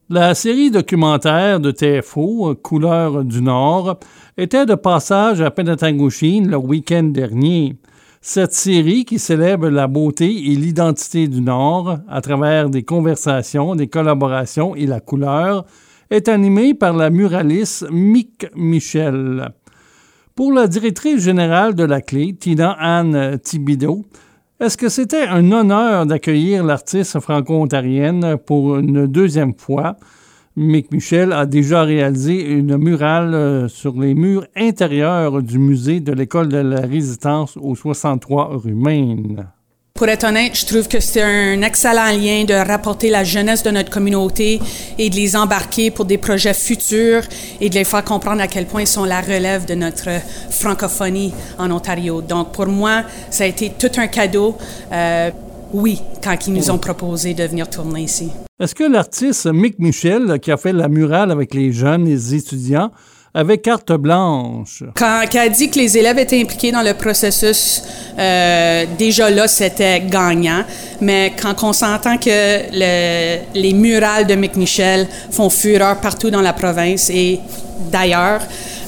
La série documentaire de TFO, Couleurs du Nord, était de passage à Penetanguishene le week-end dernier. Cette série qui célèbre la beauté et l'identité du Nord à travers des conversations, des collaborations et la couleur est animée par la muraliste Mick Michel. Pour la directrice générale de la Clé, Tina-Anne Thibideau, est-ce que c'était un honneur d'accueillir l'artiste franco-ontarienne pour une deuxième fois? Mick Michel a déjà réalisé une murale sur les murs intérieurs du musée de l'École de la Résistance au 63 rue Maine. Pour être honnête, je trouve que c'est un excellent lien de rapporter la jeunesse de notre communauté et de les embarquer pour des projets futurs et de les faire comprendre à quel point ils sont la relève de notre francophonie en Ontario. Donc pour moi, ça a été tout un cadeau, quand ils nous ont proposé de venir tourner ici. Est-ce que l'artiste Mick Michel, qui a fait la murale avec les jeunes, les étudiants, avait carte blanche? Quand elle dit que les élèves étaient impliqués dans le processus, déjà là, c'était gagnant. Mais quand on s'entend que les murales de Mick Michel font fureur partout dans la province et d'ailleurs,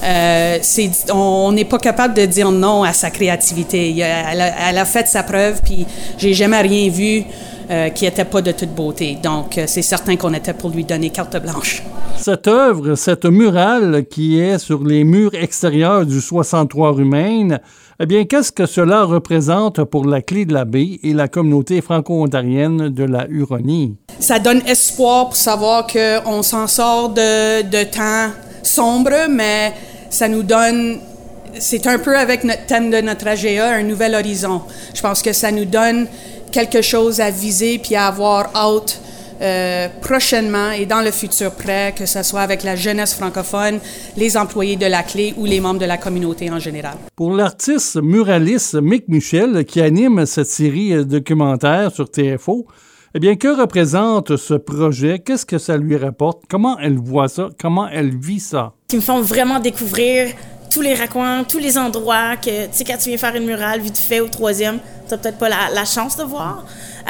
on n'est pas capable de dire non à sa créativité. Elle a fait sa preuve, puis j'ai jamais rien vu qui n'était pas de toute beauté. Donc, c'est certain qu'on était pour lui donner carte blanche. Cette œuvre, cette murale qui est sur les murs extérieurs du 63 rue Maine, eh bien, qu'est-ce que cela représente pour la Clé de la Baie et la communauté franco-ontarienne de la Huronie? Ça donne espoir pour savoir qu'on s'en sort de temps sombres, mais ça nous donne... C'est un peu avec notre thème de notre AGA, un nouvel horizon. Je pense que ça nous donne quelque chose à viser puis à avoir hâte prochainement et dans le futur près, que ce soit avec la jeunesse francophone, les employés de la Clé ou les membres de la communauté en général. Pour l'artiste muraliste Mick Michel, qui anime cette série documentaire sur TFO, eh bien, que représente ce projet? Qu'est-ce que ça lui rapporte? Comment elle voit ça? Comment elle vit ça? Qui me font vraiment découvrir tous les raccoins, tous les endroits que, tu sais, quand tu viens faire une murale vite fait au 3e, tu n'as peut-être pas la chance de voir.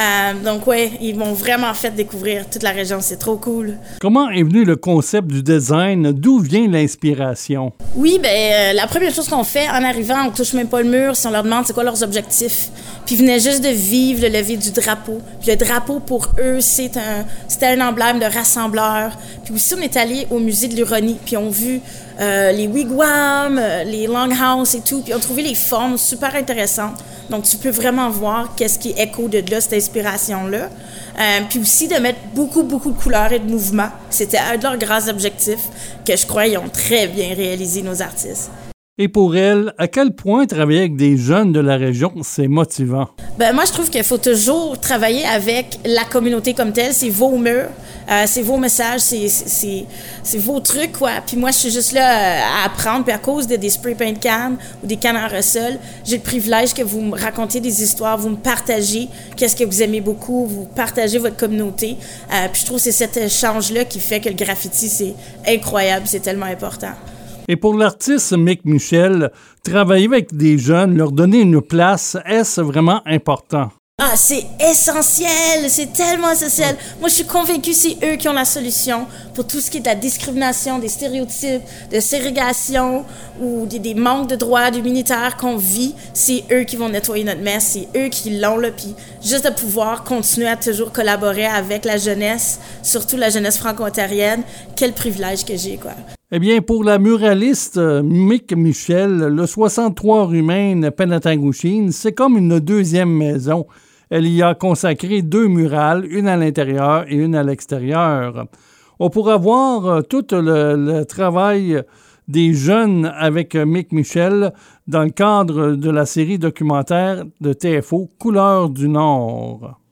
Donc, ouais, ils m'ont vraiment fait découvrir toute la région. C'est trop cool. Comment est venu le concept du design? D'où vient l'inspiration? Oui, la première chose qu'on fait en arrivant, on touche même pas le mur si on leur demande c'est quoi leurs objectifs. Puis ils venaient juste de vivre le lever du drapeau. Puis le drapeau, pour eux, c'était un emblème de rassembleur. Puis aussi, on est allé au musée de l'Huronie, puis on a vu les wigwams, les longhouses et tout. Puis on a trouvé les formes super intéressantes. Donc, tu peux vraiment voir qu'est-ce qui écho de là, cette inspiration-là. Puis aussi de mettre beaucoup, beaucoup de couleurs et de mouvements. C'était un de leurs grands objectifs que je crois qu'ils ont très bien réalisé, nos artistes. Et pour elle, à quel point travailler avec des jeunes de la région, c'est motivant? Moi, je trouve qu'il faut toujours travailler avec la communauté comme telle. C'est vos murs, c'est vos messages, c'est vos trucs, quoi. Puis moi, je suis juste là à apprendre. Puis à cause des spray paint cans ou des cannes en ressol, j'ai le privilège que vous me racontiez des histoires, vous me partagez qu'est-ce que vous aimez beaucoup, vous partagez votre communauté. Puis je trouve que c'est cet échange-là qui fait que le graffiti, c'est incroyable, c'est tellement important. Et pour l'artiste Mick Michel, travailler avec des jeunes, leur donner une place, est-ce vraiment important? Ah, c'est essentiel, c'est tellement essentiel. Moi, je suis convaincue que c'est eux qui ont la solution pour tout ce qui est de la discrimination, des stéréotypes, de ségrégation ou des manques de droits humanitaires qu'on vit. C'est eux qui vont nettoyer notre messe, c'est eux qui l'ont là. Puis juste de pouvoir continuer à toujours collaborer avec la jeunesse, surtout la jeunesse franco-ontarienne, quel privilège que j'ai, quoi. Eh bien, pour la muraliste Mick Michel, le 63 rue Maine, Penetanguishene, c'est comme une deuxième maison. Elle y a consacré 2 murales, une à l'intérieur et une à l'extérieur. On pourra voir tout le travail des jeunes avec Mick Michel dans le cadre de la série documentaire de TFO Couleurs du Nord.